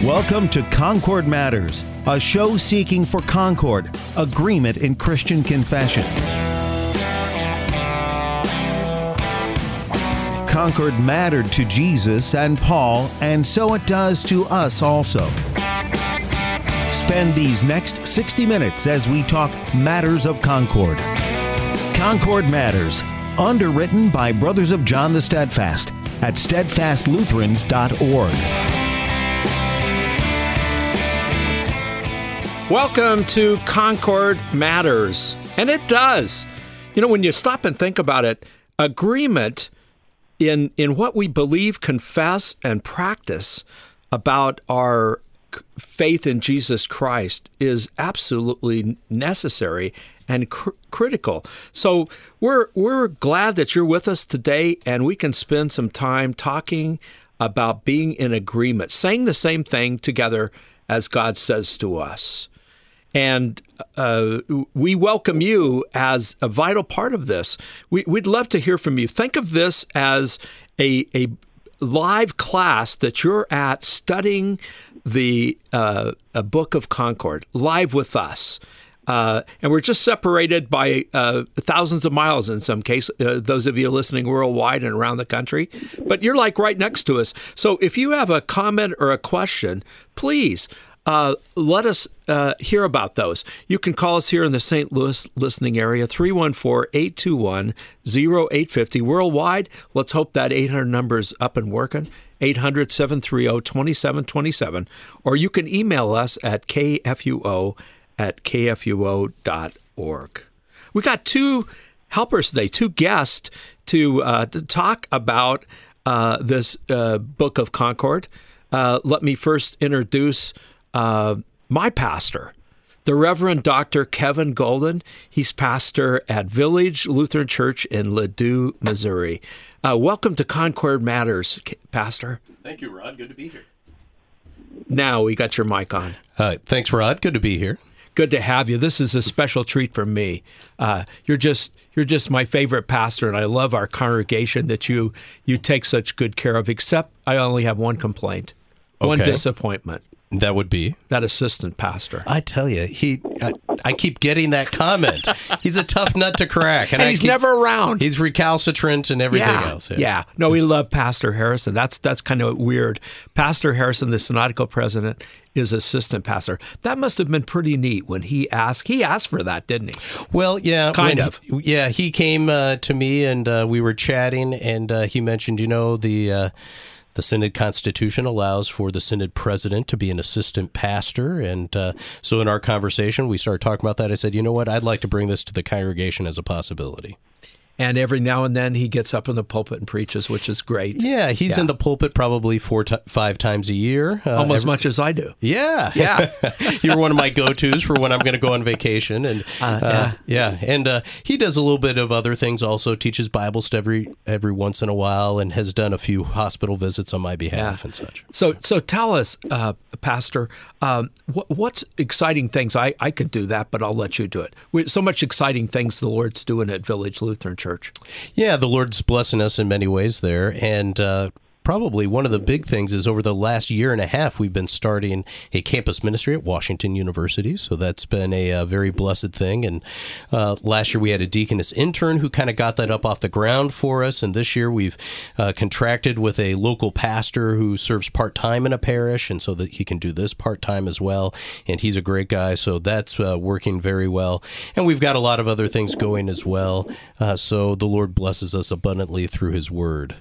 Welcome to Concord Matters, a show seeking for concord, agreement in Christian confession. Concord mattered to Jesus and Paul, and so it does to us also. Spend these next 60 minutes as we talk matters of Concord. Concord Matters, underwritten by Brothers of John the Steadfast at steadfastlutherans.org. Welcome to Concord Matters. And it does. You know, when you stop and think about it, agreement in what we believe, confess, and practice about our faith in Jesus Christ is absolutely necessary and critical. So we're glad that you're with us today, and we can spend some time talking about being in agreement, saying the same thing together as God says to us. And we welcome you as a vital part of this. We'd love to hear from you. Think of this as a live class that you're at studying the a Book of Concord, live with us. And we're just separated by thousands of miles in some case, those of you listening worldwide and around the country. But you're like right next to us. So if you have a comment or a question, please let us hear about those. You can call us here in the St. Louis listening area, 314-821-0850. Worldwide, let's hope that 800 number is up and working, 800-730-2727. Or you can email us at kfuo@kfuo.org. We got two helpers today, two guests to talk about this Book of Concord. Let me first introduce my pastor, the Reverend Dr. Kevin Golden. He's pastor at Village Lutheran Church in Ladue, Missouri. Welcome to Concord Matters, Pastor. Thank you, Rod. Good to be here. Now we got your mic on. Thanks, Rod. Good to be here. Good to have you. This is a special treat for me. You're just my favorite pastor, and I love our congregation that you take such good care of, except I only have one complaint, one disappointment. That would be? That assistant pastor. I tell you, I keep getting that comment. He's a tough nut to crack. And he's never around. He's recalcitrant and everything else. Yeah. No, we love Pastor Harrison. That's kind of weird. Pastor Harrison, the synodical president, is assistant pastor. That must have been pretty neat when he asked. He asked for that, didn't he? Well, yeah. Kind of. He came to me and we were chatting, and he mentioned, the Synod Constitution allows for the Synod President to be an assistant pastor. And so in our conversation, we started talking about that. I said, you know what, I'd like to bring this to the congregation as a possibility. And every now and then he gets up in the pulpit and preaches, which is great. Yeah, he's in the pulpit probably 5 times a year. Almost as much as I do. Yeah. You're one of my go-tos for when I'm going to go on vacation. And And he does a little bit of other things also, teaches Bible study every once in a while, and has done a few hospital visits on my behalf and such. So tell us, Pastor, what's exciting things? I could do that, but I'll let you do it. So much exciting things the Lord's doing at Village Lutheran Church. Yeah, the Lord's blessing us in many ways there. And probably one of the big things is over the last year and a half, we've been starting a campus ministry at Washington University. So that's been a very blessed thing. And last year we had a deaconess intern who kind of got that up off the ground for us. And this year we've contracted with a local pastor who serves part-time in a parish, and so that he can do this part-time as well. And he's a great guy, so that's working very well. And we've got a lot of other things going as well. So the Lord blesses us abundantly through his word.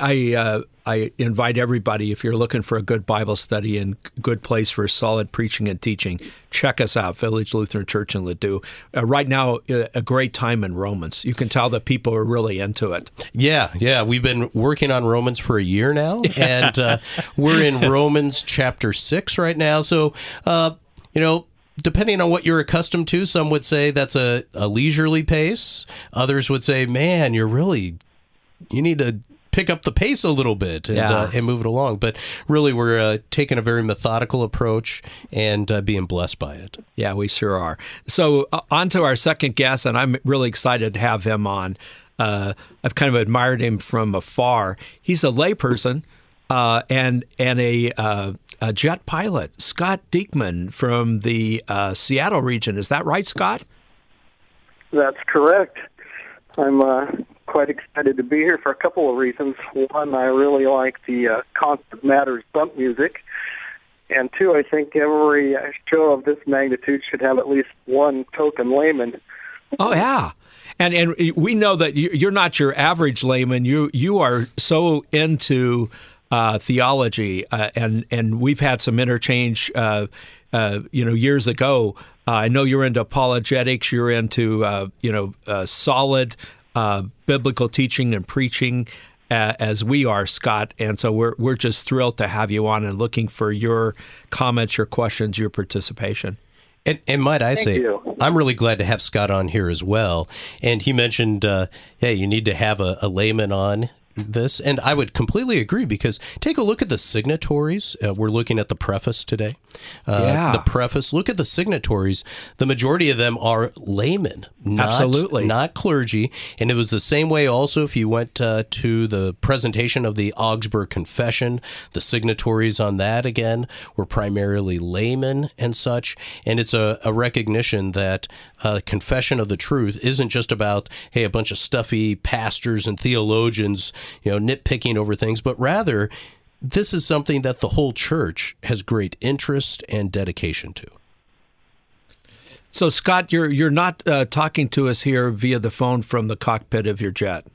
I invite everybody, if you're looking for a good Bible study and good place for solid preaching and teaching, check us out, Village Lutheran Church in Ladue. Right now, a great time in Romans. You can tell that people are really into it. Yeah. We've been working on Romans for a year now, and we're in Romans chapter 6 right now. So, depending on what you're accustomed to, some would say that's a leisurely pace. Others would say, man, you need to pick up the pace a little bit and move it along. But really, we're taking a very methodical approach and being blessed by it. Yeah, we sure are. So on to our second guest, and I'm really excited to have him on. I've kind of admired him from afar. He's a layperson and a jet pilot, Scott Diekman from the Seattle region. Is that right, Scott? That's correct. I'm quite excited to be here for a couple of reasons. One, I really like the Concord Matters bump music. And two, I think every show of this magnitude should have at least one token layman. Oh, yeah. And we know that you're not your average layman. You are so into theology, and we've had some interchange, years ago. I know you're into apologetics. You're into, solid biblical teaching and preaching, as we are, Scott. And so we're just thrilled to have you on and looking for your comments, your questions, your participation. And might I say, you. I'm really glad to have Scott on here as well. And he mentioned, hey, you need to have a layman on this. And I would completely agree, because take a look at the signatories. We're looking at the preface today. The preface, look at the signatories. The majority of them are laymen, not clergy. And it was the same way also if you went to the presentation of the Augsburg Confession. The signatories on that, again, were primarily laymen and such. And it's a recognition that confession of the truth isn't just about, hey, a bunch of stuffy pastors and theologians nitpicking over things, but rather this is something that the whole church has great interest and dedication to. So, Scott, you're not talking to us here via the phone from the cockpit of your jet.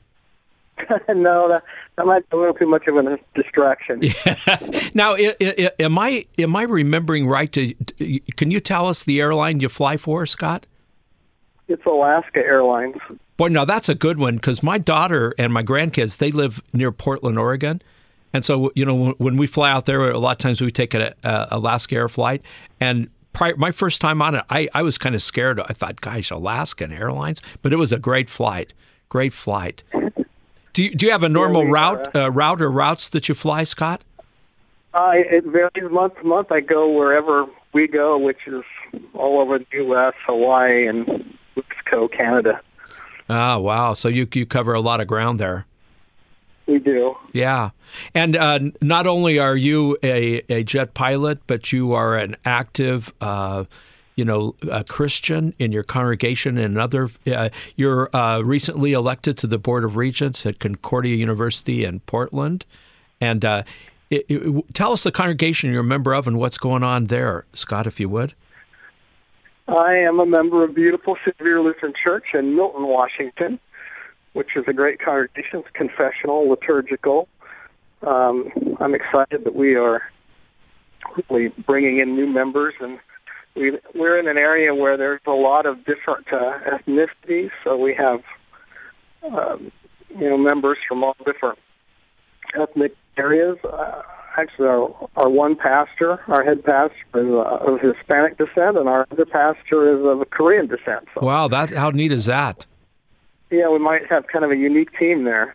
No, that might be a little too much of a distraction. Yeah. Now, am I remembering right? Can you tell us the airline you fly for, Scott? It's Alaska Airlines. Boy, now that's a good one, because my daughter and my grandkids, they live near Portland, Oregon. And so, when we fly out there, a lot of times we take an Alaska Air flight. And my first time on it, I was kind of scared. I thought, gosh, Alaskan Airlines? But it was a great flight. Great flight. Do you have a normal route or routes that you fly, Scott? It varies month to month. I go wherever we go, which is all over the U.S., Hawaii, and Mexico, Canada. Oh, wow. So you cover a lot of ground there. We do. Yeah. And not only are you a jet pilot, but you are an active, a Christian in your congregation and you're recently elected to the Board of Regents at Concordia University in Portland. And tell us the congregation you're a member of and what's going on there, Scott, if you would. I am a member of beautiful Severe Lutheran Church in Milton, Washington, which is a great congregation. It's confessional, liturgical. I'm excited that we are really bringing in new members, and we're in an area where there's a lot of different ethnicities. So we have, members from all different ethnic areas. Actually, our one pastor, our head pastor, is of Hispanic descent, and our other pastor is of Korean descent. So, wow, how neat is that? Yeah, we might have kind of a unique team there.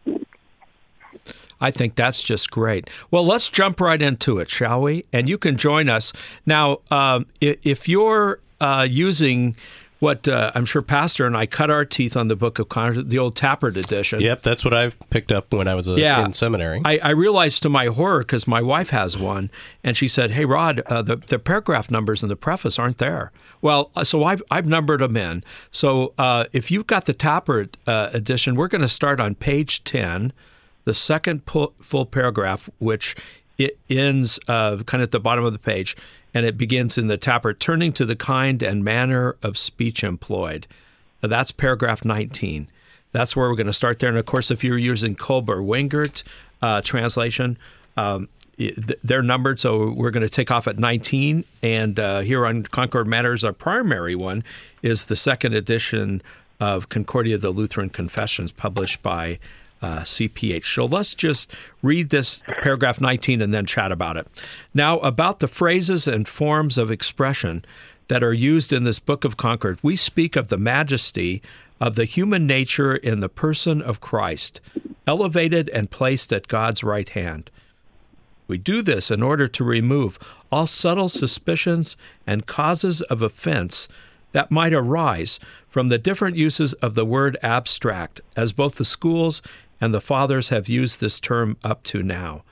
I think that's just great. Well, let's jump right into it, shall we? And you can join us. Now, if you're using what I'm sure Pastor and I cut our teeth on the Book of Concord, the old Tappert edition. Yep, that's what I picked up when I was in seminary. I realized to my horror, because my wife has one, and she said, "Hey, Rod, the paragraph numbers in the preface aren't there." Well, so I've numbered them in. So if you've got the Tappert edition, we're going to start on page 10, the second full paragraph, which it ends kind of at the bottom of the page. And it begins in the Tappert, turning to the kind and manner of speech employed. That's paragraph 19. That's where we're going to start there. And, of course, if you're using Kolber-Wengert translation, they're numbered, so we're going to take off at 19. And here on Concord Matters, our primary one is the second edition of Concordia, the Lutheran Confessions, published by CPH. So let's just read this paragraph 19 and then chat about it. Now, about the phrases and forms of expression that are used in this Book of Concord, we speak of the majesty of the human nature in the person of Christ, elevated and placed at God's right hand. We do this in order to remove all subtle suspicions and causes of offense that might arise from the different uses of the word abstract, as both the schools and the fathers have used this term up to now.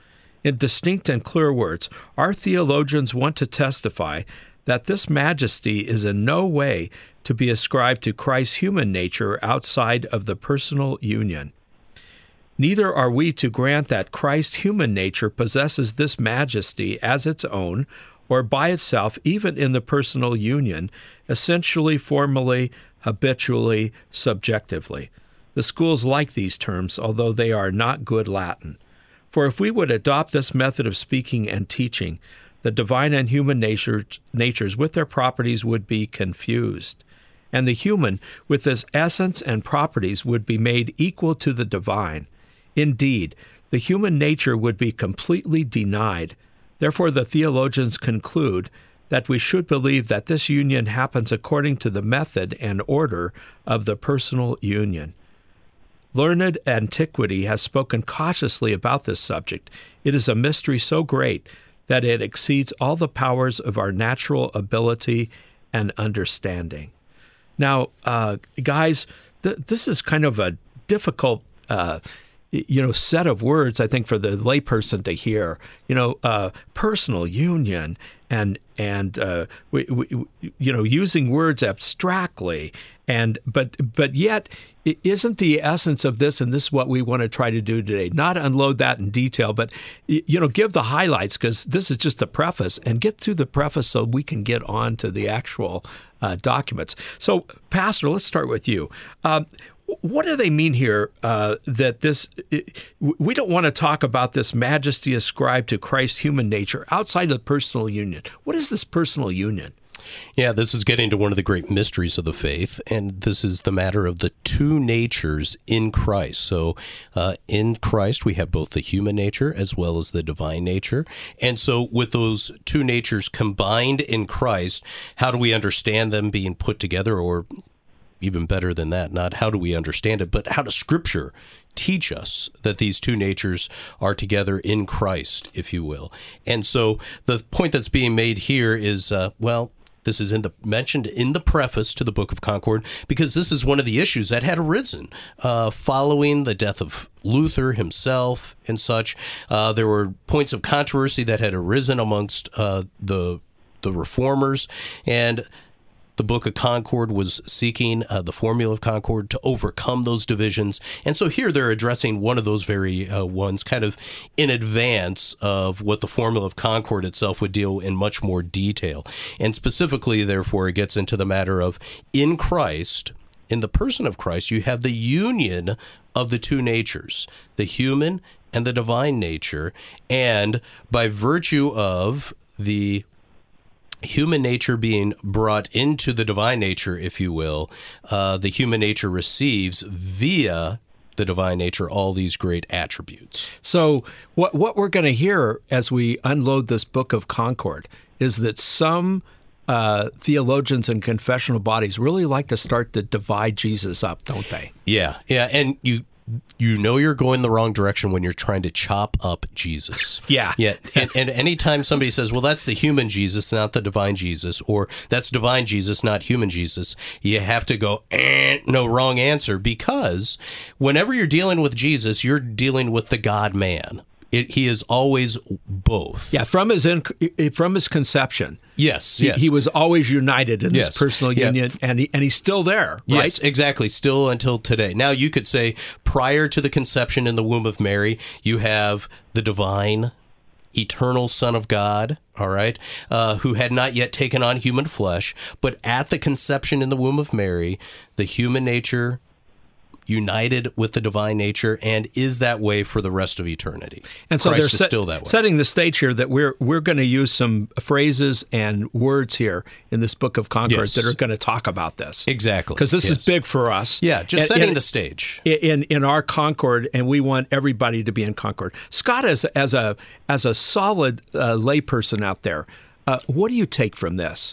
In distinct and clear words, our theologians want to testify that this majesty is in no way to be ascribed to Christ's human nature outside of the personal union. Neither are we to grant that Christ's human nature possesses this majesty as its own, or by itself, even in the personal union, essentially, formally, habitually, subjectively. The schools like these terms, although they are not good Latin. For if we would adopt this method of speaking and teaching, the divine and human natures with their properties would be confused, and the human with its essence and properties would be made equal to the divine. Indeed, the human nature would be completely denied. Therefore, the theologians conclude that we should believe that this union happens according to the method and order of the personal union. Learned antiquity has spoken cautiously about this subject. It is a mystery so great that it exceeds all the powers of our natural ability and understanding. Now, guys, this is kind of a difficult set of words, I think, for the layperson to hear. Personal union and using words abstractly, but yet isn't the essence of this, and this is what we want to try to do today, not unload that in detail, but give the highlights, because this is just the preface, and get through the preface so we can get on to the actual documents. So, Pastor, let's start with you. What do they mean here that this, we don't want to talk about this majesty ascribed to Christ's human nature outside of the personal union? What is this personal union? Yeah, this is getting to one of the great mysteries of the faith, and this is the matter of the two natures in Christ. So in Christ, we have both the human nature as well as the divine nature. And so with those two natures combined in Christ, how do we understand them being put together? Or even better than that, not how do we understand it, but how does Scripture teach us that these two natures are together in Christ, if you will? And so the point that's being made here is, this is mentioned in the preface to the Book of Concord, because this is one of the issues that had arisen following the death of Luther himself and such. There were points of controversy that had arisen amongst the reformers, and the Book of Concord was seeking the Formula of Concord to overcome those divisions. And so here they're addressing one of those very ones kind of in advance of what the Formula of Concord itself would deal in much more detail. And specifically, therefore, it gets into the matter of in Christ, in the person of Christ, you have the union of the two natures, the human and the divine nature. And by virtue of the human nature being brought into the divine nature, if you will, the human nature receives via the divine nature all these great attributes. So what we're going to hear as we unload this Book of Concord is that some theologians and confessional bodies really like to start to divide Jesus up, don't they? Yeah, and you know you're going the wrong direction when you're trying to chop up Jesus. Yeah. And anytime somebody says, well, that's the human Jesus, not the divine Jesus, or that's divine Jesus, not human Jesus, you have to go, no, wrong answer, because whenever you're dealing with Jesus, you're dealing with the God-man. He is always both. Yeah, from his conception. Yes. He was always united in this personal union, and he's still there, right? Yes, exactly, still until today. Now, you could say prior to the conception in the womb of Mary, you have the divine, eternal Son of God, all right, who had not yet taken on human flesh, but at the conception in the womb of Mary, the human nature united with the divine nature, and is that way for the rest of eternity. And so Christ they're is still that way. Setting the stage here that we're going to use some phrases and words here in this Book of Concord that are going to talk about this. Exactly. Because this is big for us. Yeah, just setting the stage. In our Concord, and we want everybody to be in Concord. Scott, as a solid layperson out there, what do you take from this?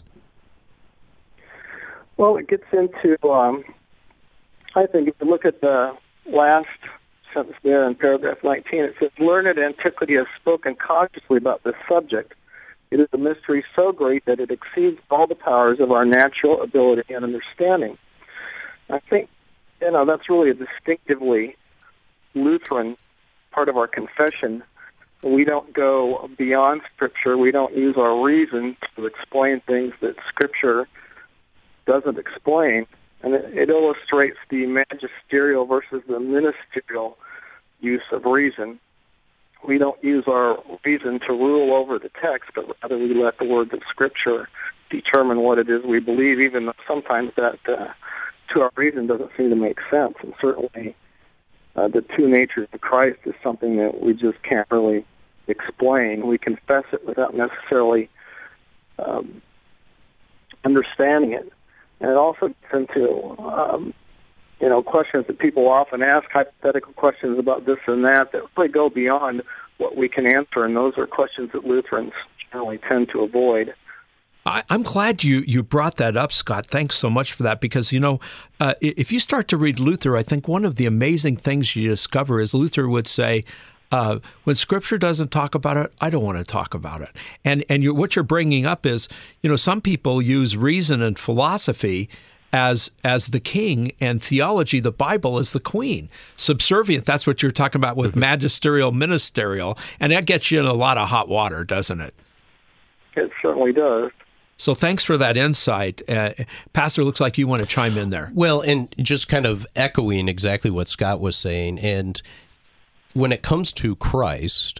Well, it gets into... I think if you look at the last sentence there in paragraph 19, it says, learned antiquity has spoken cautiously about this subject. It is a mystery so great that it exceeds all the powers of our natural ability and understanding. I think, that's really a distinctively Lutheran part of our confession, We don't go beyond Scripture. We don't use our reason to explain things that Scripture doesn't explain. And it illustrates the magisterial versus the ministerial use of reason. We don't use our reason to rule over the text, but rather we let the words of Scripture determine what it is we believe, even though sometimes that to our reason doesn't seem to make sense. And certainly the two natures of Christ is something that we just can't really explain. We confess it without necessarily understanding it. And it also gets into questions that people often ask, hypothetical questions about this and that really go beyond what we can answer, and those are questions that Lutherans generally tend to avoid. I'm glad you brought that up, Scott. Thanks so much for that, because, if you start to read Luther, I think one of the amazing things you discover is Luther would say, when Scripture doesn't talk about it, I don't want to talk about it. And what you're bringing up is, some people use reason and philosophy as the king, and theology, the Bible, as the queen. Subservient, that's what you're talking about with magisterial, ministerial, and that gets you in a lot of hot water, doesn't it? It certainly does. So thanks for that insight. Pastor, looks like you want to chime in there. Well, and just kind of echoing exactly what Scott was saying, and when it comes to Christ,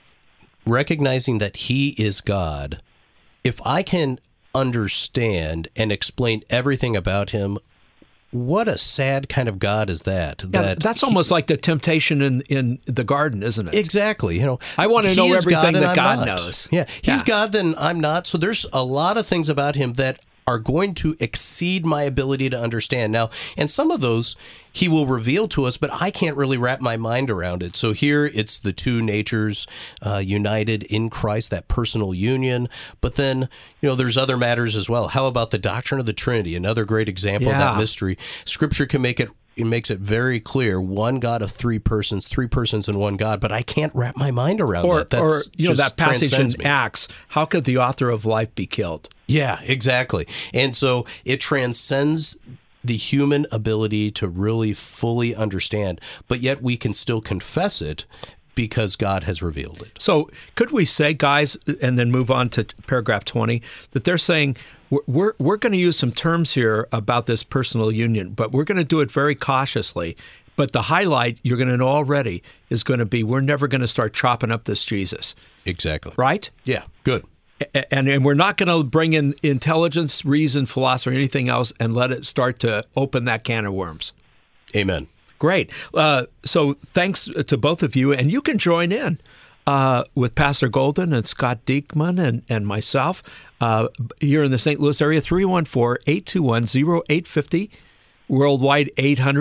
recognizing that he is God, if I can understand and explain everything about him, what a sad kind of God is that? That's almost like the temptation in the garden, isn't it? Exactly. I want to know everything that God knows. Yeah, he's God, then I'm not. So there's a lot of things about him that are going to exceed my ability to understand. Now, and some of those he will reveal to us, but I can't really wrap my mind around it. So here it's the two natures united in Christ, that personal union. But then, there's other matters as well. How about the doctrine of the Trinity? Another great example of that mystery. Scripture can make it. It makes it very clear, one God of three persons in one God, but I can't wrap my mind around that. That passage in Acts, how could the author of life be killed? Yeah, exactly. And so it transcends the human ability to really fully understand, but yet we can still confess it because God has revealed it. So could we say, guys, and then move on to paragraph 20, that they're saying we're going to use some terms here about this personal union, but we're going to do it very cautiously. But the highlight, you're going to know already, is going to be we're never going to start chopping up this Jesus. Exactly. Right? Yeah, good. And we're not going to bring in intelligence, reason, philosophy, or anything else and let it start to open that can of worms. Amen. Great. So thanks to both of you. And you can join in with Pastor Golden and Scott Diekman and myself here in the St. Louis area, 314-821-0850, worldwide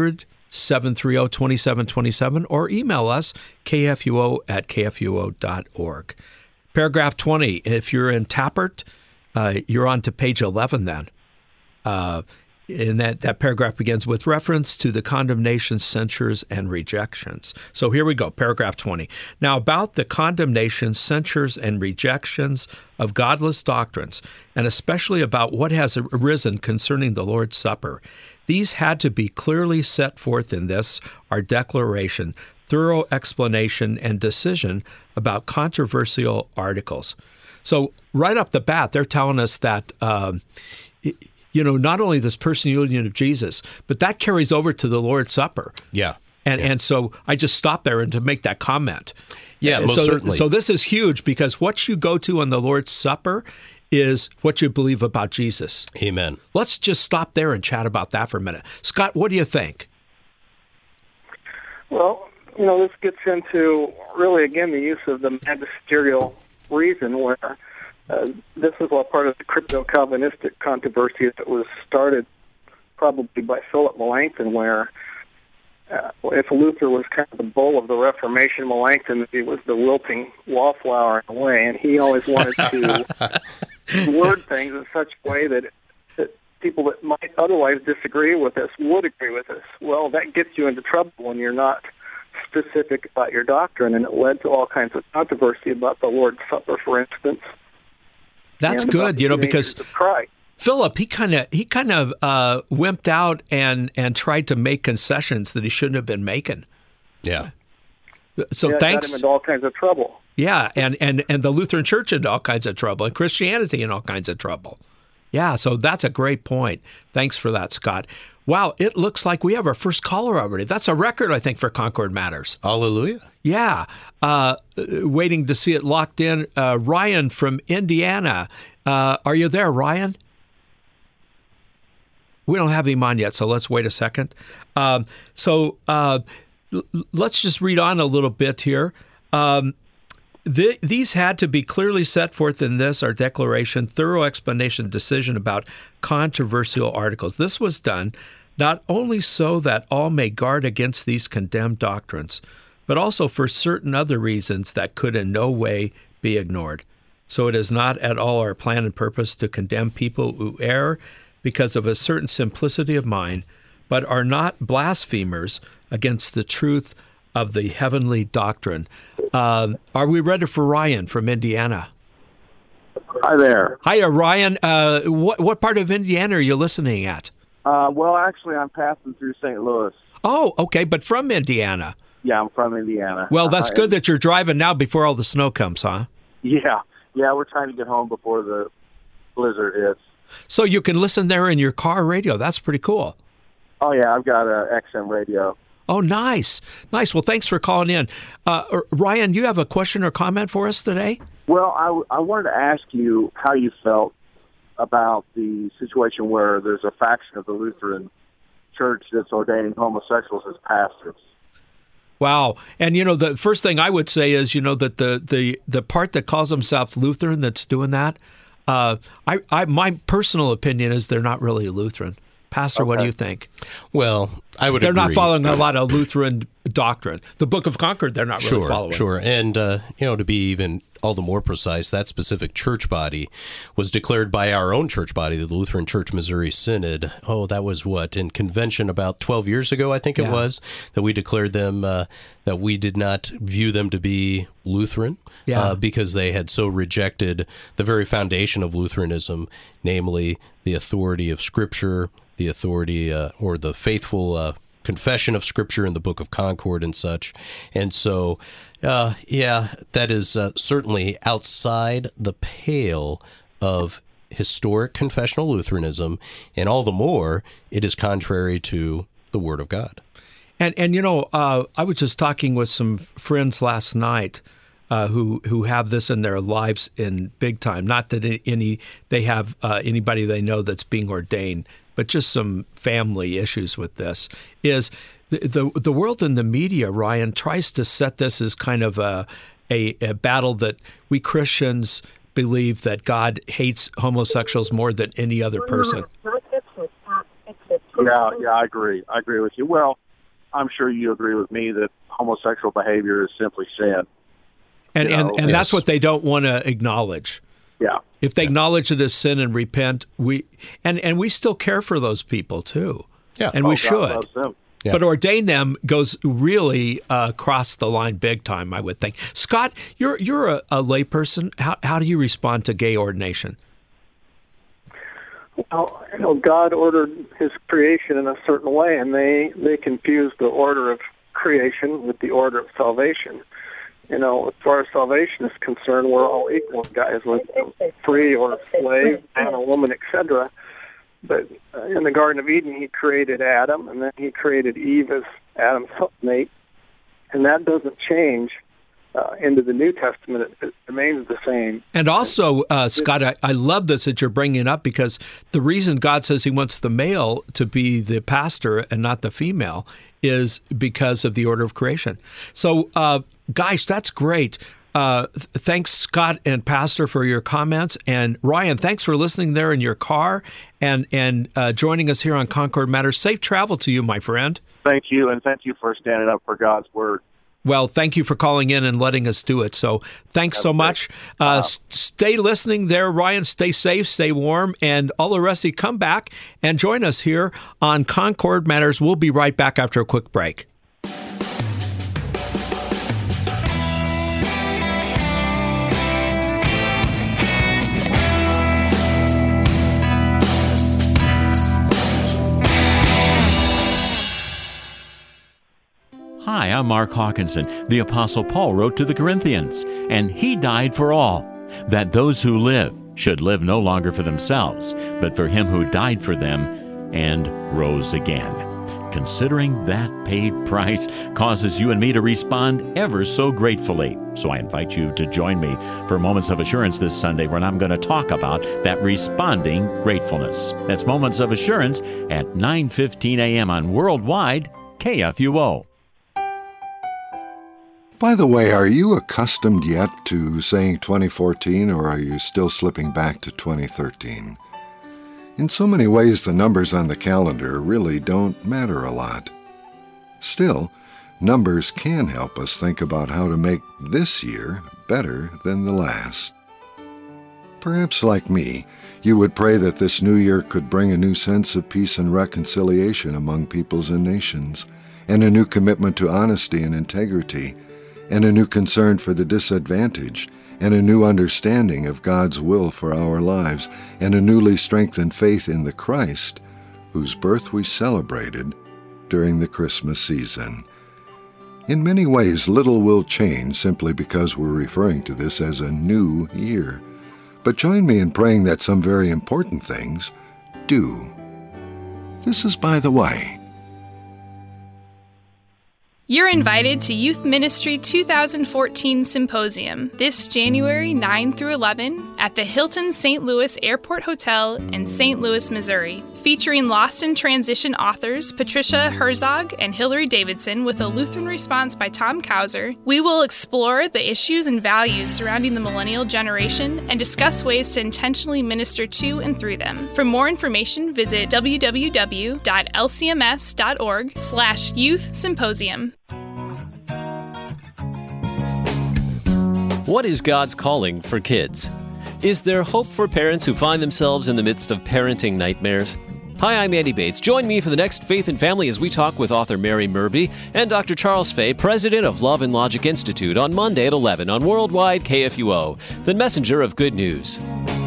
800-730-2727, or email us, kfuo@kfuo.org. Paragraph 20, if you're in Tappert, you're on to page 11 then. And that paragraph begins with reference to the condemnation, censures, and rejections. So here we go, paragraph 20. Now about the condemnation, censures, and rejections of godless doctrines, and especially about what has arisen concerning the Lord's Supper, these had to be clearly set forth in this, our declaration, thorough explanation, and decision about controversial articles. So right up the bat, they're telling us that not only this personal union of Jesus, but that carries over to the Lord's Supper. Yeah. And so I just stopped there and to make that comment. Yeah, most certainly. So this is huge because what you go to on the Lord's Supper is what you believe about Jesus. Amen. Let's just stop there and chat about that for a minute. Scott, what do you think? Well, this gets into really, again, the use of the magisterial reason where this is all part of the crypto-Calvinistic controversy that was started probably by Philip Melanchthon, where if Luther was kind of the bull of the Reformation, Melanchthon he was the wilting wallflower in a way, and he always wanted to word things in such a way that people that might otherwise disagree with us would agree with us. Well, that gets you into trouble when you're not specific about your doctrine, and it led to all kinds of controversy about the Lord's Supper, for instance. That's good, because Philip, he kind of wimped out and tried to make concessions that he shouldn't have been making. Yeah. So got thanks. him into all kinds of trouble. Yeah, and the Lutheran Church into all kinds of trouble, and Christianity in all kinds of trouble. Yeah, so that's a great point. Thanks for that, Scott. Wow, it looks like we have our first caller already. That's a record, I think, for Concord Matters. Hallelujah. Yeah, waiting to see it locked in. Ryan from Indiana. Are you there, Ryan? We don't have him on yet, so let's wait a second. Let's just read on a little bit here. These had to be clearly set forth in this, our declaration, thorough explanation, decision about controversial articles. This was done not only so that all may guard against these condemned doctrines, but also for certain other reasons that could in no way be ignored. So it is not at all our plan and purpose to condemn people who err because of a certain simplicity of mind, but are not blasphemers against the truth of the heavenly doctrine. Are we ready for Ryan from Indiana? Hi there. Hiya, Ryan. What part of Indiana are you listening at? Well, actually, I'm passing through St. Louis. Oh, okay, but from Indiana. Yeah, I'm from Indiana. Well, that's good that you're driving now before all the snow comes, huh? Yeah, we're trying to get home before the blizzard hits. So you can listen there in your car radio. That's pretty cool. Oh, yeah, I've got a XM radio. Oh, nice. Nice. Well, thanks for calling in. Ryan, you have a question or comment for us today? Well, I wanted to ask you how you felt about the situation where there's a faction of the Lutheran Church that's ordaining homosexuals as pastors. Wow. And, the first thing I would say is, that the part that calls themselves Lutheran that's doing that, my personal opinion is they're not really a Lutheran. Pastor, What do you think? Well, I would They're agree. not following a lot of Lutheran doctrine. The Book of Concord, they're not really following. Sure. And, to be even all the more precise, that specific church body was declared by our own church body, the Lutheran Church Missouri Synod. Oh, that was in convention about 12 years ago, I think it was, that we declared them, that we did not view them to be Lutheran because they had so rejected the very foundation of Lutheranism, namely the authority of Scripture, the authority or the faithful confession of Scripture in the Book of Concord and such. And so, that is certainly outside the pale of historic confessional Lutheranism, and all the more, it is contrary to the Word of God. And I was just talking with some friends last night who have this in their lives in big time. Not that they have anybody they know that's being ordained, but just some family issues with this. Is the world and the media, Ryan, tries to set this as kind of a battle that we Christians believe that God hates homosexuals more than any other person. Yeah, I agree. I agree with you. Well, I'm sure you agree with me that homosexual behavior is simply sin. And that's what they don't want to acknowledge. Yeah. If they acknowledge it as sin and repent, we still care for those people too. Yeah. And we God should. loves them. Yeah. But ordain them goes really across the line big time, I would think. Scott, you're a layperson. How do you respond to gay ordination? Well, God ordered His creation in a certain way, and they confuse the order of creation with the order of salvation. As far as salvation is concerned, we're all equal, guys, with free or slave, man or woman, etc. But in the Garden of Eden, He created Adam, and then He created Eve as Adam's helpmate, and that doesn't change into the New Testament. It remains the same. And also, Scott, I love this that you're bringing up, because the reason God says He wants the male to be the pastor and not the female is because of the order of creation. So, guys, that's great. Thanks, Scott and Pastor, for your comments. And Ryan, thanks for listening there in your car and joining us here on Concord Matters. Safe travel to you, my friend. Thank you, and thank you for standing up for God's Word. Well, thank you for calling in and letting us do it. So thanks so much. Stay listening there, Ryan. Stay safe, stay warm, and all the rest of you, come back and join us here on Concord Matters. We'll be right back after a quick break. Hi, am Mark Hawkinson. The Apostle Paul wrote to the Corinthians, and he died for all, that those who live should live no longer for themselves, but for him who died for them and rose again. Considering that paid price causes you and me to respond ever so gratefully. So I invite you to join me for Moments of Assurance this Sunday, when I'm going to talk about that responding gratefulness. That's Moments of Assurance at 9:15 a.m. on Worldwide KFUO. By the way, are you accustomed yet to saying 2014, or are you still slipping back to 2013? In so many ways, the numbers on the calendar really don't matter a lot. Still, numbers can help us think about how to make this year better than the last. Perhaps like me, you would pray that this new year could bring a new sense of peace and reconciliation among peoples and nations, and a new commitment to honesty and integrity, and a new concern for the disadvantaged, and a new understanding of God's will for our lives, and a newly strengthened faith in the Christ, whose birth we celebrated during the Christmas season. In many ways, little will change simply because we're referring to this as a new year. But join me in praying that some very important things do. This is by the way. You're invited to Youth Ministry 2014 Symposium this January 9 through 11 at the Hilton St. Louis Airport Hotel in St. Louis, Missouri. Featuring Lost in Transition authors Patricia Herzog and Hillary Davidson with a Lutheran response by Tom Kauser, we will explore the issues and values surrounding the millennial generation and discuss ways to intentionally minister to and through them. For more information, visit www.lcms.org/Youth Symposium. What is God's calling for kids? Is there hope for parents who find themselves in the midst of parenting nightmares? Hi, I'm Andy Bates. Join me for the next Faith and Family as we talk with author Mary Murby and Dr. Charles Fay, president of Love and Logic Institute, on Monday at 11 on Worldwide KFUO, the messenger of good news.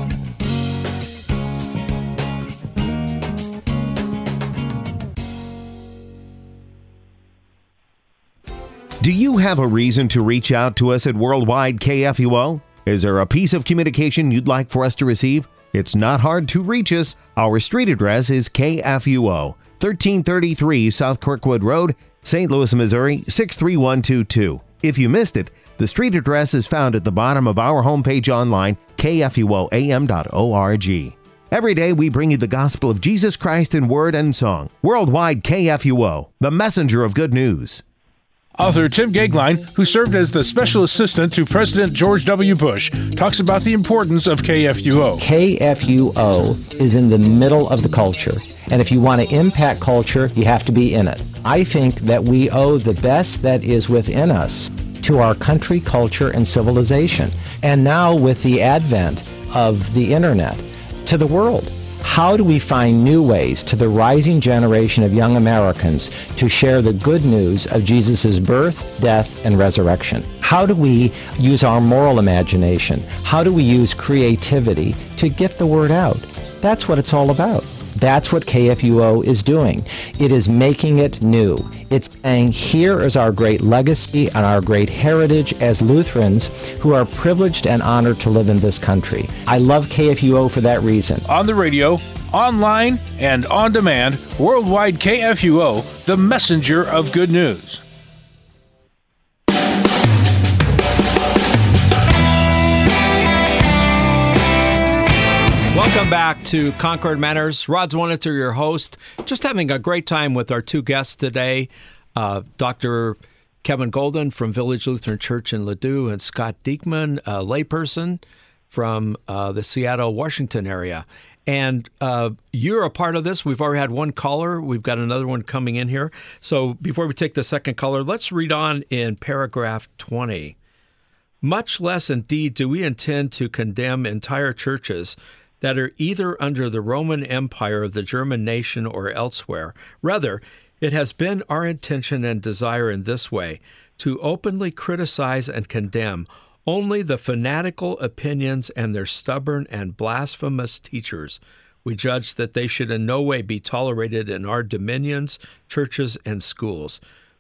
Do you have a reason to reach out to us at Worldwide KFUO? Is there a piece of communication you'd like for us to receive? It's not hard to reach us. Our street address is KFUO, 1333 South Kirkwood Road, St. Louis, Missouri, 63122. If you missed it, the street address is found at the bottom of our homepage online, kfuoam.org. Every day we bring you the gospel of Jesus Christ in word and song. Worldwide KFUO, the messenger of good news. Author Tim Gagline, who served as the special assistant to President George W. Bush, talks about the importance of KFUO. KFUO is in the middle of the culture, and if you want to impact culture, you have to be in it. I think that we owe the best that is within us to our country, culture, and civilization. And now with the advent of the internet, to the world. How do we find new ways to the rising generation of young Americans to share the good news of Jesus' birth, death, and resurrection? How do we use our moral imagination? How do we use creativity to get the word out? That's what it's all about. That's what KFUO is doing. It is making it new. It's saying, here is our great legacy and our great heritage as Lutherans who are privileged and honored to live in this country. I love KFUO for that reason. On the radio, online, and on demand, Worldwide KFUO, the messenger of good news. Welcome back to Concord Matters. Rod Zwonitzer, your host. Just having a great time with our two guests today, Dr. Kevin Golden from Village Lutheran Church in Ladue and Scott Diekman, a layperson from the Seattle, Washington area. And you're a part of this. We've already had one caller. We've got another one coming in here. So before we take the second caller, let's read on in paragraph 20. Much less indeed do we intend to condemn entire churches that are either under the Roman Empire of the German nation or elsewhere. Rather, it has been our intention and desire in this way to openly criticize and condemn only the fanatical opinions and their stubborn and blasphemous teachers. We judge that they should in no way be tolerated in our dominions, churches, and schools.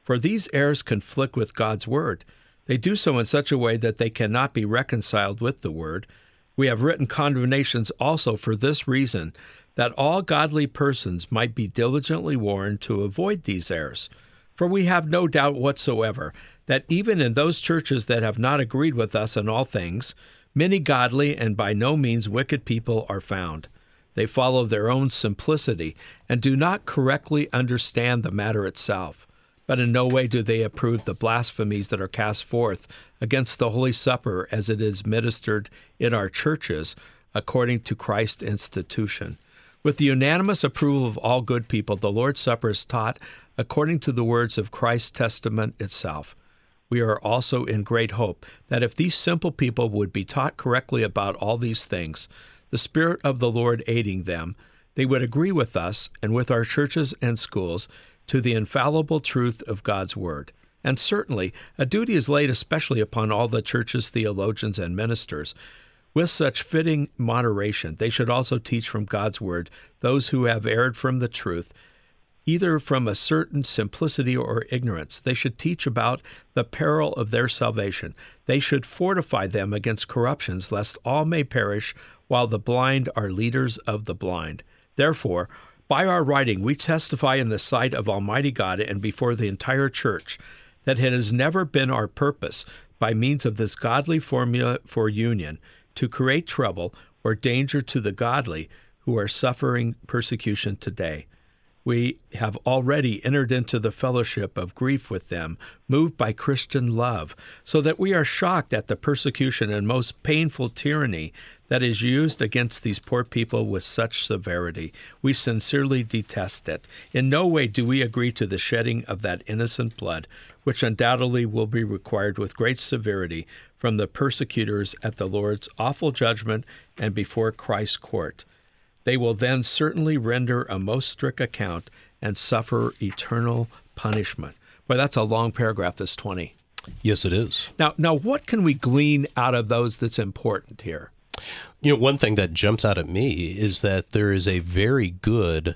for these errors conflict with God's Word. They do so in such a way that they cannot be reconciled with the Word. We have written condemnations also for this reason, that all godly persons might be diligently warned to avoid these errors. For we have no doubt whatsoever that even in those churches that have not agreed with us in all things, many godly and by no means wicked people are found. They follow their own simplicity and do not correctly understand the matter itself. But in no way do they approve the blasphemies that are cast forth against the Holy Supper as it is ministered in our churches according to Christ's institution. With the unanimous approval of all good people, the Lord's Supper is taught according to the words of Christ's testament itself. We are also in great hope that if these simple people would be taught correctly about all these things, the Spirit of the Lord aiding them, they would agree with us and with our churches and schools to the infallible truth of God's Word. And certainly, a duty is laid especially upon all the church's theologians and ministers. With such fitting moderation, they should also teach from God's Word those who have erred from the truth, either from a certain simplicity or ignorance. They should teach about the peril of their salvation. They should fortify them against corruptions, lest all may perish, while the blind are leaders of the blind. Therefore, by our writing, we testify in the sight of Almighty God and before the entire church that it has never been our purpose, by means of this godly formula for union, to create trouble or danger to the godly who are suffering persecution today. We have already entered into the fellowship of grief with them, moved by Christian love, so that we are shocked at the persecution and most painful tyranny that is used against these poor people with such severity. We sincerely detest it. In no way do we agree to the shedding of that innocent blood, which undoubtedly will be required with great severity from the persecutors at the Lord's awful judgment and before Christ's court. They will then certainly render a most strict account and suffer eternal punishment. Boy, that's a long paragraph, this 20. Yes, it is. Now, what can we glean out of those that's important here? You know, one thing that jumps out at me is that there is a very good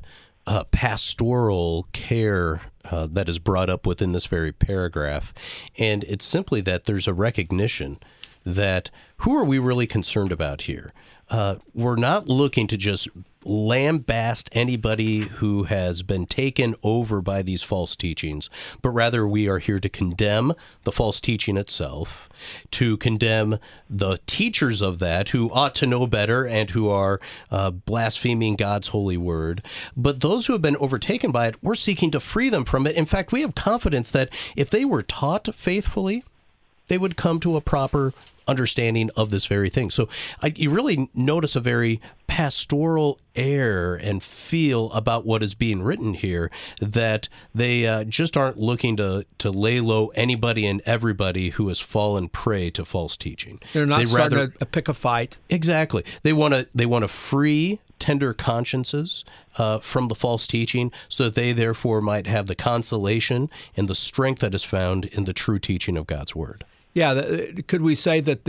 pastoral care that is brought up within this very paragraph. And it's simply that there's a recognition that who are we really concerned about here? We're not looking to just lambaste anybody who has been taken over by these false teachings, but rather we are here to condemn the false teaching itself, to condemn the teachers of that who ought to know better and who are blaspheming God's holy word. But those who have been overtaken by it, we're seeking to free them from it. In fact, we have confidence that if they were taught faithfully, they would come to a proper understanding of this very thing. So you really notice a very pastoral air and feel about what is being written here, that they just aren't looking to lay low anybody and everybody who has fallen prey to false teaching. They're not starting to pick a fight. Exactly. They want to free tender consciences from the false teaching, so that they therefore might have the consolation and the strength that is found in the true teaching of God's Word. Yeah, could we say that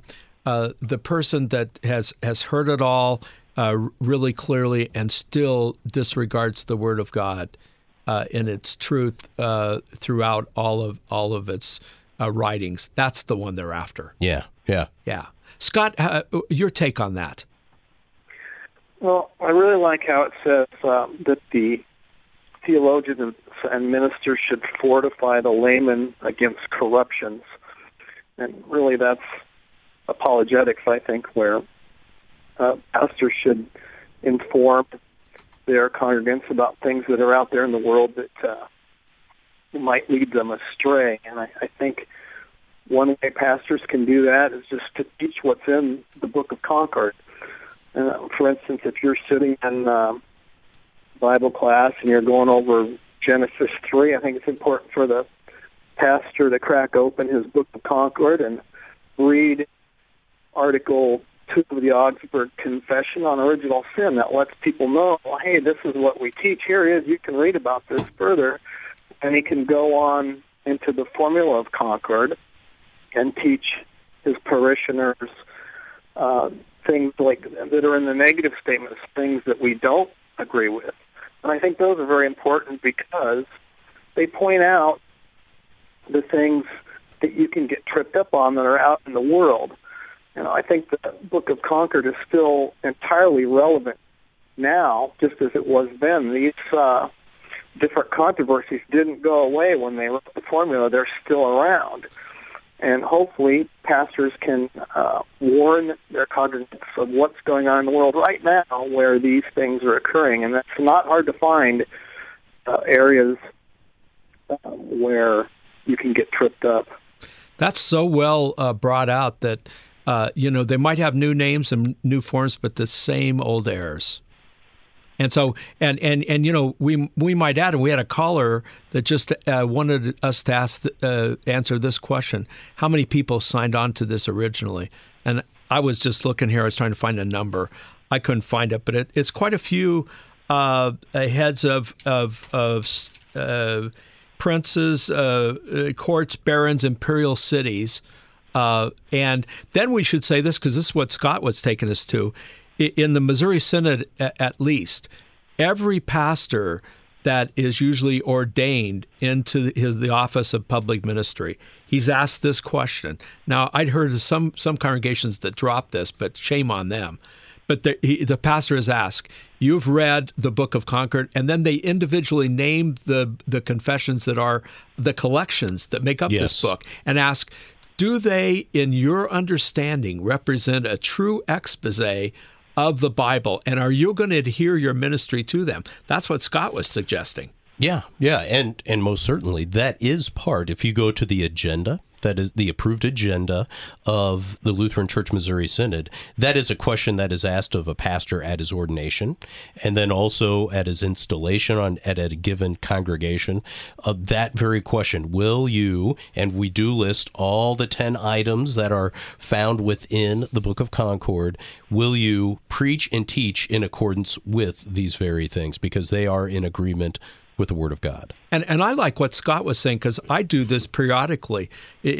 the person that has heard it all really clearly and still disregards the Word of God in its truth throughout all of its writings, that's the one they're after. Yeah. Scott, your take on that? Well, I really like how it says that the theologians and ministers should fortify the layman against corruptions. And really that's apologetics, I think, where pastors should inform their congregants about things that are out there in the world that might lead them astray. And I think one way pastors can do that is just to teach what's in the Book of Concord. For instance, if you're sitting in Bible class and you're going over Genesis 3, I think it's important for the pastor to crack open his Book of Concord and read Article 2 of the Augsburg Confession on Original Sin. That lets people know, well, hey, this is what we teach. Here it is. You can read about this further. And he can go on into the Formula of Concord and teach his parishioners things like that are in the negative statements, things that we don't agree with. And I think those are very important because they point out the things that you can get tripped up on that are out in the world. I think the Book of Concord is still entirely relevant now, just as it was then. These different controversies didn't go away when they wrote the formula. They're still around. And hopefully pastors can warn their congregants of what's going on in the world right now where these things are occurring. And that's not hard to find areas where you can get tripped up. That's so well brought out that, they might have new names and new forms, but the same old errors. And so, and we might add, and we had a caller that just wanted us to answer this question: how many people signed on to this originally? And I was just looking here; I was trying to find a number. I couldn't find it, but it's quite a few heads of princes, courts, barons, imperial cities, and then we should say this because this is what Scott was taking us to. In the Missouri Synod, at least, every pastor that is usually ordained into the office of public ministry, he's asked this question. Now, I'd heard of some congregations that drop this, but shame on them. But the pastor is asked, you've read the Book of Concord, and then they individually name the confessions that are the collections that make up this book, and ask, do they, in your understanding, represent a true exposé of the Bible, and are you going to adhere your ministry to them? That's what Scott was suggesting. Yeah, and most certainly that is part. If you go to the agenda, that is the approved agenda of the Lutheran Church Missouri Synod, that is a question that is asked of a pastor at his ordination, and then also at his installation at a given congregation. That very question: will you? And we do list all the 10 items that are found within the Book of Concord. Will you preach and teach in accordance with these very things, because they are in agreement with the Word of God? And I like what Scott was saying, because I do this periodically.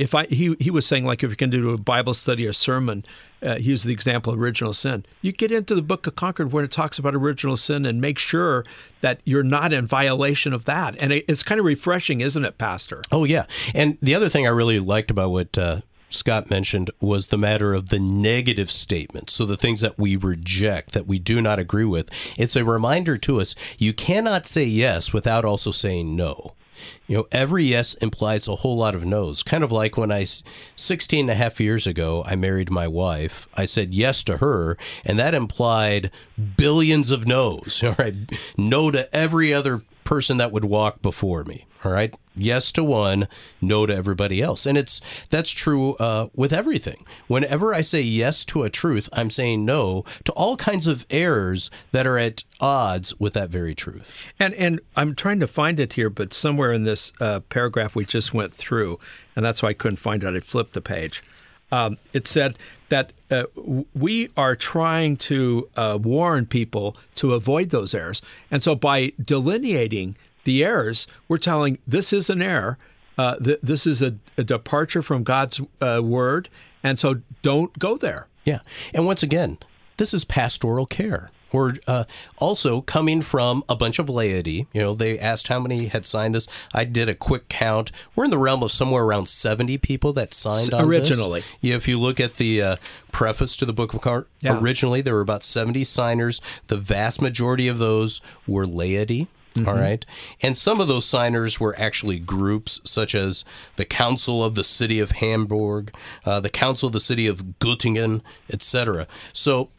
He was saying, like, if you can do a Bible study or sermon, he used the example of original sin. You get into the Book of Concord when it talks about original sin and make sure that you're not in violation of that. And it's kind of refreshing, isn't it, Pastor? Oh, yeah. And the other thing I really liked about what Scott mentioned was the matter of the negative statements. So the things that we reject, that we do not agree with. It's a reminder to us, you cannot say yes without also saying no. Every yes implies a whole lot of no's. Kind of like when 16 and a half years ago, I married my wife. I said yes to her, and that implied billions of no's. All right, no to every other person that would walk before me. All right. Yes to one, no to everybody else. And that's true with everything. Whenever I say yes to a truth, I'm saying no to all kinds of errors that are at odds with that very truth. And I'm trying to find it here, but somewhere in this paragraph we just went through, and that's why I couldn't find it. I flipped the page. It said that we are trying to warn people to avoid those errors. And so by delineating the errors, we're telling this is an error. This is a departure from God's word. And so don't go there. Yeah. And once again, this is pastoral care. We're also coming from a bunch of laity. They asked how many had signed this. I did a quick count. We're in the realm of somewhere around 70 people that signed on originally. This. Yeah, if you look at the preface to the Book of Concord, originally there were about 70 signers. The vast majority of those were laity. Mm-hmm. All right. And some of those signers were actually groups such as the Council of the City of Hamburg, the Council of the City of Göttingen, etc. So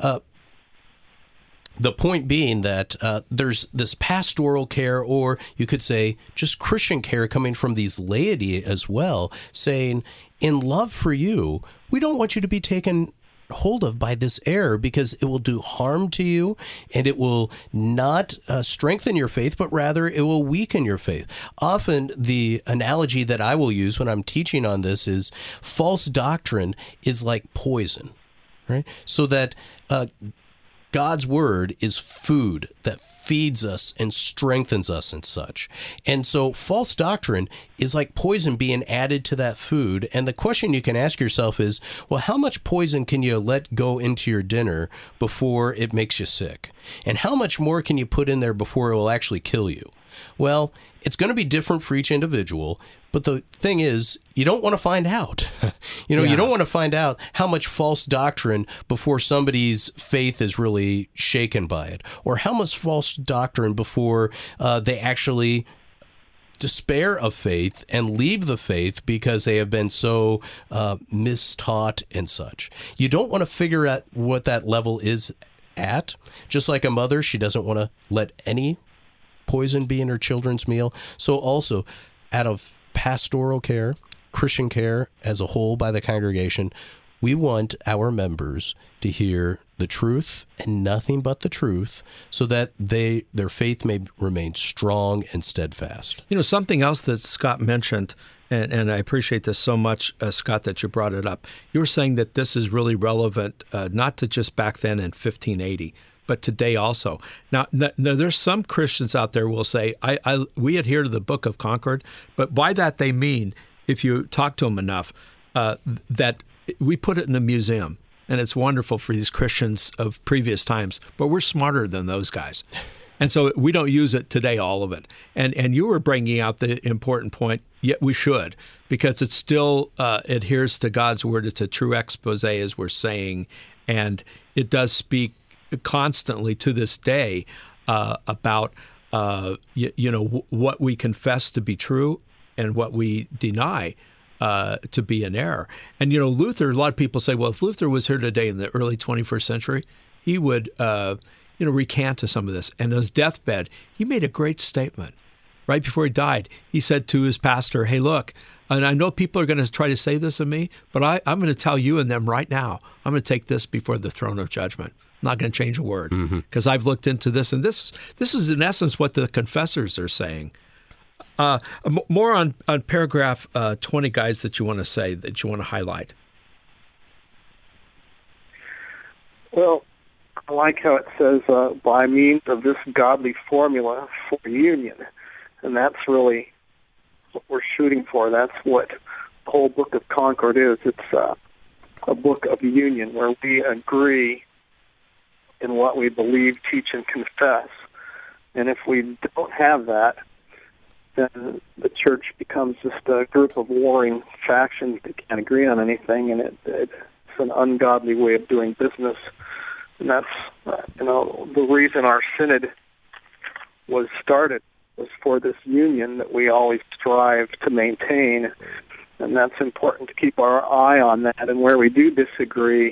the point being that there's this pastoral care, or you could say just Christian care, coming from these laity as well, saying, in love for you, we don't want you to be taken hold of by this error, because it will do harm to you, and it will not strengthen your faith, but rather it will weaken your faith. Often the analogy that I will use when I'm teaching on this is false doctrine is like poison, right? So that God's word is food that feeds us and strengthens us and such. And so false doctrine is like poison being added to that food. And the question you can ask yourself is, well, how much poison can you let go into your dinner before it makes you sick? And how much more can you put in there before it will actually kill you? Well, it's going to be different for each individual, but the thing is, you don't want to find out. You don't want to find out how much false doctrine before somebody's faith is really shaken by it, or how much false doctrine before they actually despair of faith and leave the faith because they have been so mistaught and such. You don't want to figure out what that level is at. Just like a mother, she doesn't want to let any poison be in her children's meal. So also, out of pastoral care, Christian care as a whole by the congregation, we want our members to hear the truth and nothing but the truth so that their faith may remain strong and steadfast. Something else that Scott mentioned, and I appreciate this so much, Scott, that you brought it up. You were saying that this is really relevant, not to just back then in 1580, but today also. Now there's some Christians out there who will say, we adhere to the Book of Concord, but by that they mean, if you talk to them enough, that we put it in a museum, and it's wonderful for these Christians of previous times, but we're smarter than those guys. And so we don't use it today, all of it. And you were bringing out the important point, yet we should, because it still adheres to God's word. It's a true expose, as we're saying, and it does speak constantly to this day about what we confess to be true and what we deny to be an error. And, Luther, a lot of people say, well, if Luther was here today in the early 21st century, he would, recant to some of this. And on his deathbed, he made a great statement. Right before he died, he said to his pastor, hey, look, and I know people are going to try to say this of me, but I'm going to tell you and them right now, I'm going to take this before the throne of judgment. I'm not going to change a word because I've looked into this. And this is, in essence, what the confessors are saying. More on paragraph 20, guys, that you want to say, that you want to highlight. Well, I like how it says, by means of this godly formula for union. And that's really what we're shooting for. That's what the whole Book of Concord is. It's a book of union where we agree in what we believe, teach, and confess. And if we don't have that, then the church becomes just a group of warring factions that can't agree on anything, and it's an ungodly way of doing business. And that's, the reason our synod was started was for this union that we always strive to maintain, and that's important to keep our eye on that. And where we do disagree,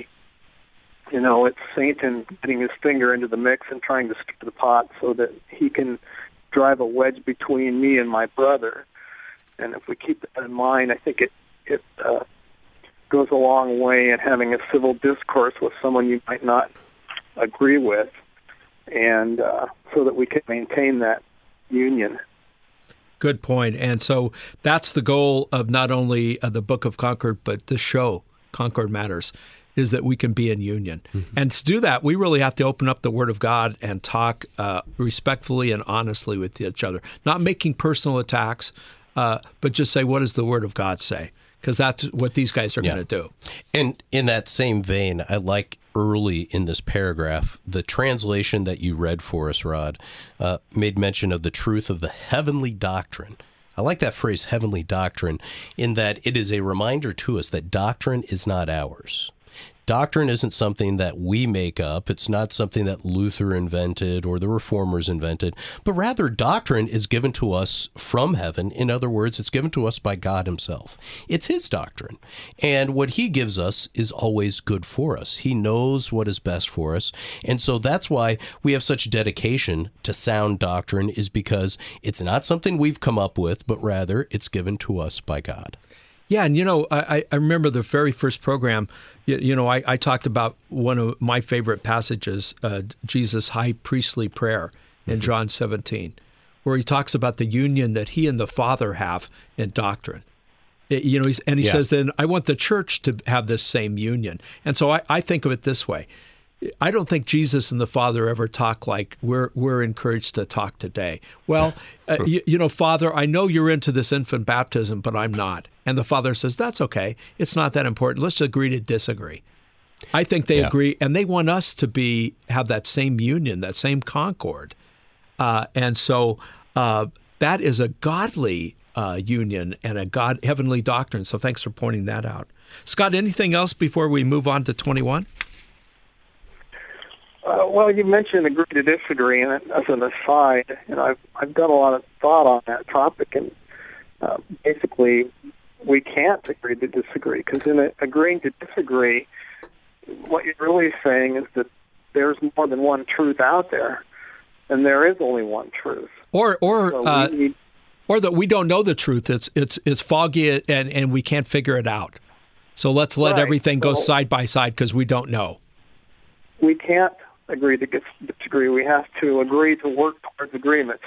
it's Satan getting his finger into the mix and trying to stir the pot so that he can drive a wedge between me and my brother. And if we keep that in mind, I think it goes a long way in having a civil discourse with someone you might not agree with, and so that we can maintain that union. Good point. And so that's the goal of not only the Book of Concord, but the show, Concord Matters, is that we can be in union. Mm-hmm. And to do that, we really have to open up the Word of God and talk respectfully and honestly with each other, not making personal attacks, but just say, what does the Word of God say? Because that's what these guys are going to do. And in that same vein, I like early in this paragraph, the translation that you read for us, Rod, made mention of the truth of the heavenly doctrine. I like that phrase, heavenly doctrine, in that it is a reminder to us that doctrine is not ours. Doctrine isn't something that we make up. It's not something that Luther invented or the Reformers invented, but rather doctrine is given to us from heaven. In other words, it's given to us by God himself. It's his doctrine. And what he gives us is always good for us. He knows what is best for us. And so that's why we have such dedication to sound doctrine, is because it's not something we've come up with, but rather it's given to us by God. Yeah, and I remember the very first program, I talked about one of my favorite passages, Jesus' high priestly prayer in John 17, where he talks about the union that he and the Father have in doctrine. He says, then I want the church to have this same union. And so I think of it this way. I don't think Jesus and the Father ever talk like we're encouraged to talk today. Well, Father, I know you're into this infant baptism, but I'm not. And the Father says, that's okay. It's not that important. Let's agree to disagree. I think they agree, and they want us to have that same union, that same concord. And so that is a godly union and a heavenly doctrine. So thanks for pointing that out. Scott, anything else before we move on to 21? Well, you mentioned agree to disagree, and as an aside, I've done a lot of thought on that topic, and basically we can't agree to disagree, because in agreeing to disagree, what you're really saying is that there's more than one truth out there, and there is only one truth. Or that we don't know the truth. It's foggy and we can't figure it out. So let's let everything go side by side because we don't know. We can't agree to disagree. We have to agree to work towards agreement.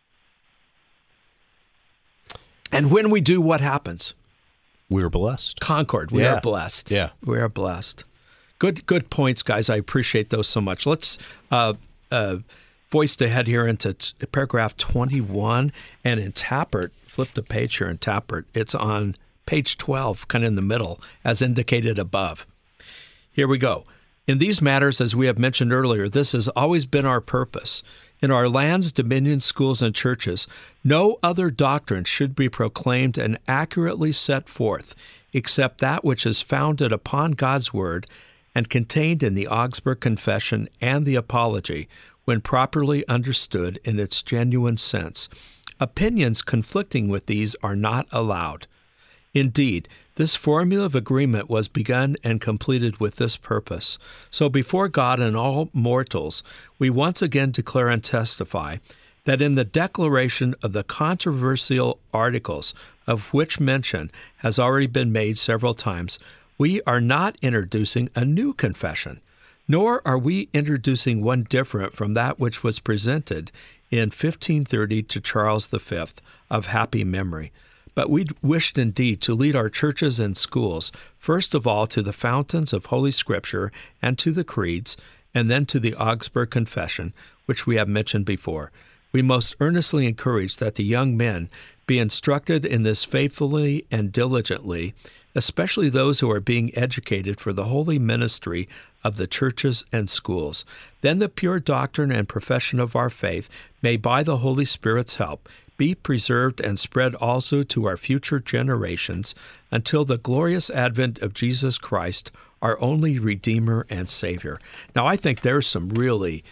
And when we do, what happens? We're blessed. Concord. We are blessed. Yeah. We are blessed. Good points, guys. I appreciate those so much. Let's voiced ahead here into paragraph 21, and in Tappert, flip the page here in Tappert. It's on page 12, kind of in the middle, as indicated above. Here we go. In these matters, as we have mentioned earlier, this has always been our purpose. In our lands, dominions, schools, and churches, no other doctrine should be proclaimed and accurately set forth except that which is founded upon God's Word and contained in the Augsburg Confession and the Apology, when properly understood in its genuine sense. Opinions conflicting with these are not allowed. Indeed, this formula of agreement was begun and completed with this purpose. So before God and all mortals, we once again declare and testify that in the declaration of the controversial articles, of which mention has already been made several times, we are not introducing a new confession, nor are we introducing one different from that which was presented in 1530 to Charles V of happy memory. But we wished indeed to lead our churches and schools, first of all to the fountains of Holy Scripture and to the creeds, and then to the Augsburg Confession, which we have mentioned before. We most earnestly encourage that the young men be instructed in this faithfully and diligently, especially those who are being educated for the holy ministry of the churches and schools. Then the pure doctrine and profession of our faith may, by the Holy Spirit's help, be preserved and spread also to our future generations until the glorious advent of Jesus Christ, our only Redeemer and Savior. Now, I think there's some really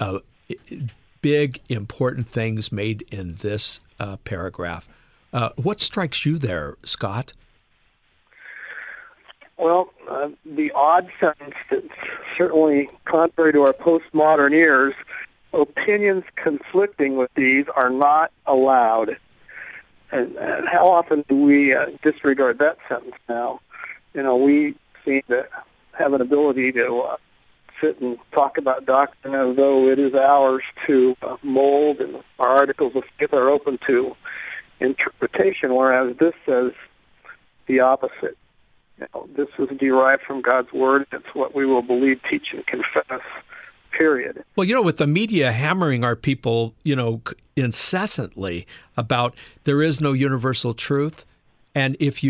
big, important things made in this paragraph. What strikes you there, Scott? Well, the odd sentence that's certainly contrary to our postmodern ears, opinions conflicting with these are not allowed. And how often do we disregard that sentence now? We seem to have an ability to sit and talk about doctrine as though it is ours to mold, and our articles of faith are open to interpretation, whereas this says the opposite. This is derived from God's Word. It's what we will believe, teach, and confess, period. Well, with the media hammering our people, incessantly about there is no universal truth. And if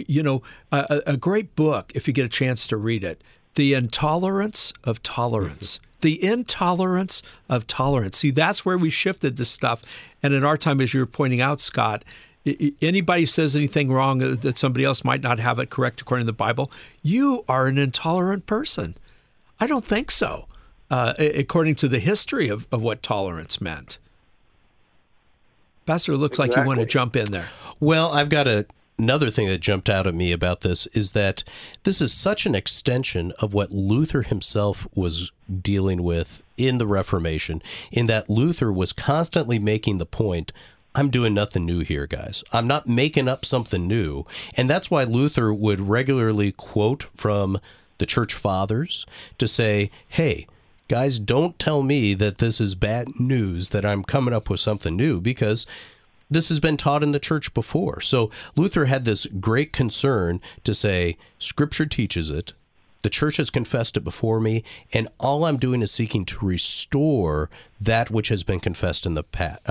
a great book, if you get a chance to read it, The Intolerance of Tolerance. The intolerance of tolerance. See, that's where we shifted this stuff. And in our time, as you were pointing out, Scott, anybody says anything wrong that somebody else might not have it correct according to the Bible, you are an intolerant person. I don't think so, according to the history of what tolerance meant. Pastor, it looks like you want to jump in there. Well, I've got another thing that jumped out at me about this is that this is such an extension of what Luther himself was dealing with in the Reformation, in that Luther was constantly making the point, I'm doing nothing new here, guys. I'm not making up something new. And that's why Luther would regularly quote from the church fathers to say, hey, guys, don't tell me that this is bad news, that I'm coming up with something new, because this has been taught in the church before. So Luther had this great concern to say, Scripture teaches it, the church has confessed it before me, and all I'm doing is seeking to restore that which has been confessed in the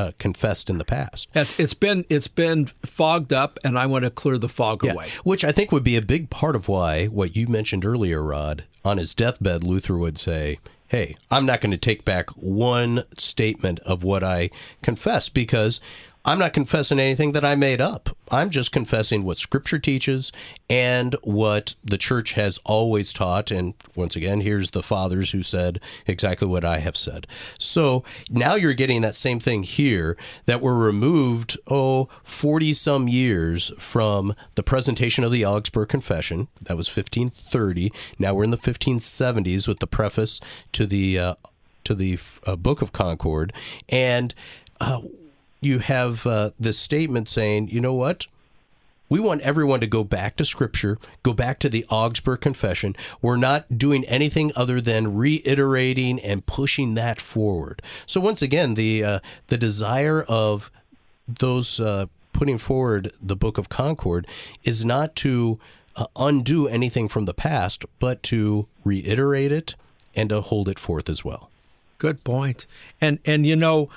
past. It's been fogged up, and I want to clear the fog away. Which I think would be a big part of why what you mentioned earlier, Rod, on his deathbed, Luther would say, hey, I'm not going to take back one statement of what I confess, because I'm not confessing anything that I made up. I'm just confessing what Scripture teaches and what the church has always taught. And once again, here's the fathers who said exactly what I have said. So now you're getting that same thing here, that we're removed, 40-some years from the presentation of the Augsburg Confession. That was 1530. Now we're in the 1570s with the preface to the Book of Concord. And you have this statement saying, you know what? We want everyone to go back to Scripture, go back to the Augsburg Confession. We're not doing anything other than reiterating and pushing that forward. So once again, the desire of those putting forward the Book of Concord is not to undo anything from the past, but to reiterate it and to hold it forth as well. Good point. And you know,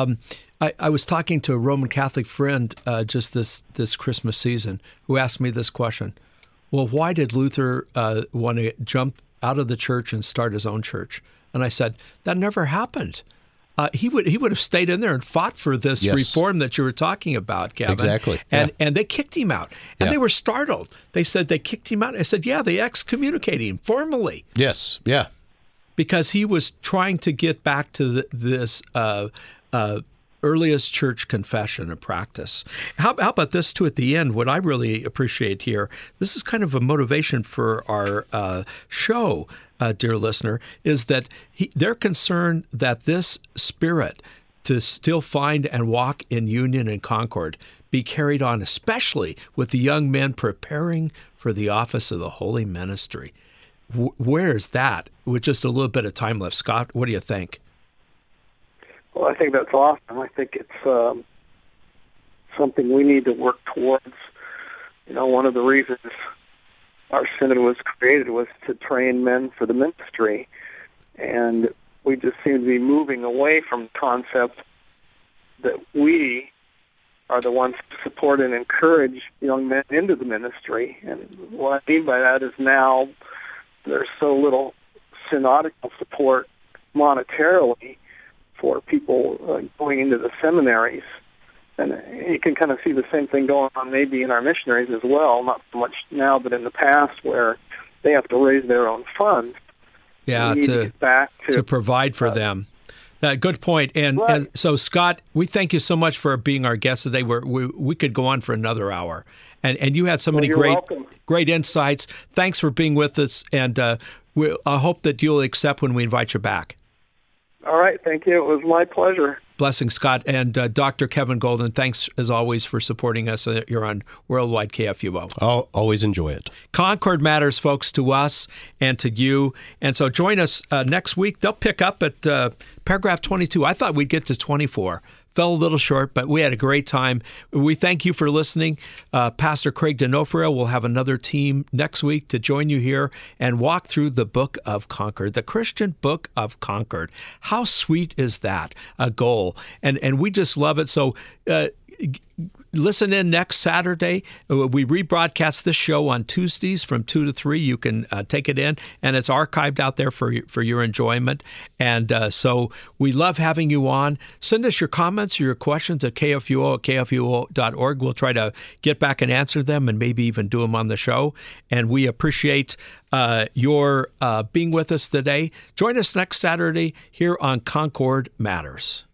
I was talking to a Roman Catholic friend just this Christmas season who asked me this question. Well, why did Luther want to jump out of the church and start his own church? And I said, that never happened. He would have stayed in there and fought for this reform that you were talking about, Kevin. Exactly. And they kicked him out. And they were startled. They said they kicked him out. I said, yeah, they excommunicated him formally. Yes, yeah. Because he was trying to get back to this earliest church confession and practice. How about this, too, at the end? What I really appreciate here, this is kind of a motivation for our show, dear listener, is that they're concerned that this spirit to still find and walk in union and concord be carried on, especially with the young men preparing for the office of the holy ministry. Where's that with just a little bit of time left? Scott, what do you think? Well, I think that's awesome. I think it's something we need to work towards. You know, one of the reasons our synod was created was to train men for the ministry, and we just seem to be moving away from the concept that we are the ones to support and encourage young men into the ministry. And what I mean by that is now there's so little synodical support monetarily for people going into the seminaries. And you can kind of see the same thing going on maybe in our missionaries as well, not so much now, but in the past, where they have to raise their own funds. Yeah, to provide for them. Good point. And so, Scott, we thank you so much for being our guest today. We could go on for another hour. And you had so many great insights. Thanks for being with us, and I hope that you'll accept when we invite you back. All right, thank you. It was my pleasure. Blessings, Scott. And Dr. Kevin Golden, thanks as always for supporting us. You're on Worldwide KFUO. I'll always enjoy it. Concord matters, folks, to us and to you. And so join us next week. They'll pick up at paragraph 22. I thought we'd get to 24. Fell a little short, but we had a great time. We thank you for listening. Pastor Craig D'Onofrio will have another team next week to join you here and walk through the Book of Concord, the Christian Book of Concord. How sweet is that, a goal? And we just love it. So listen in next Saturday. We rebroadcast this show on Tuesdays from 2 to 3. You can take it in, and it's archived out there for your enjoyment. And so we love having you on. Send us your comments or your questions at kfuo@kfuo.org. We'll try to get back and answer them and maybe even do them on the show. And we appreciate your being with us today. Join us next Saturday here on Concord Matters.